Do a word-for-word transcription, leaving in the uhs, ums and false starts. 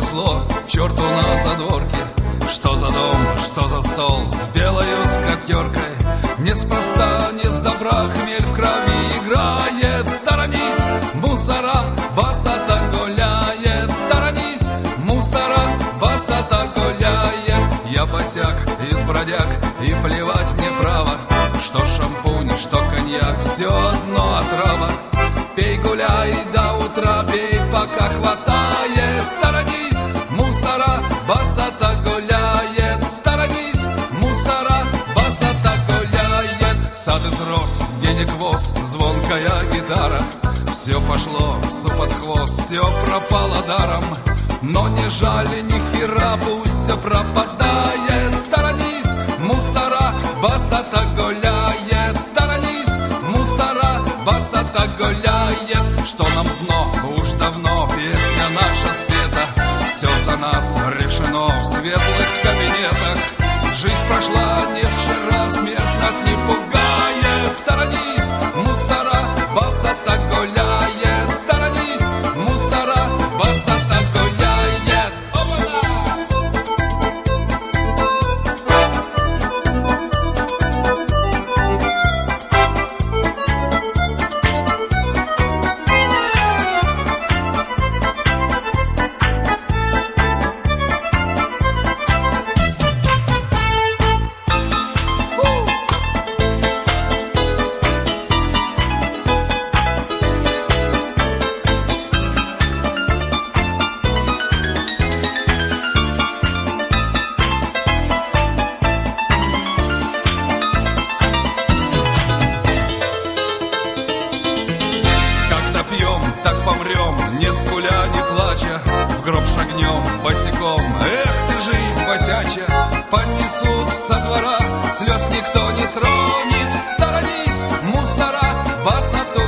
понесло к черту на задворке. Что за дом, что за стол с белою скатеркой? Неспроста, не с добра хмель в крови играет. Сторонись, мусора, басата гуляет. Сторонись, мусора, басата гуляет. Я босяк из бродяг, и плевать мне право, что шампунь, что коньяк, все одно отрава. Пей, гуляй до утра, пей, пока хватает. Сторонись, мусора, басата гуляет. Сторонись, мусора, басата гуляет. Сад из роз, денег воз, звонкая гитара. Все пошло псу под хвост, все пропало даром. Но не жаль ни хера, пусть все пропадает. Сторонись, мусора, басата гуляет. Сторонись, мусора, басата гуляет. Что нам дно, уж давно песня наша спета. Все за нас решено в светлых кабинетах. Жизнь прошла не вчера, смерть нас не пугает. Сторонись, мусора, басата гуляет. Сторонись, мусора, басата гуляет. Так помрем, не скуля, не плача, в гроб шагнем босиком. Эх ты, жизнь босяча, понесут со двора, слез никто не сронит. Сторонись, мусора, басата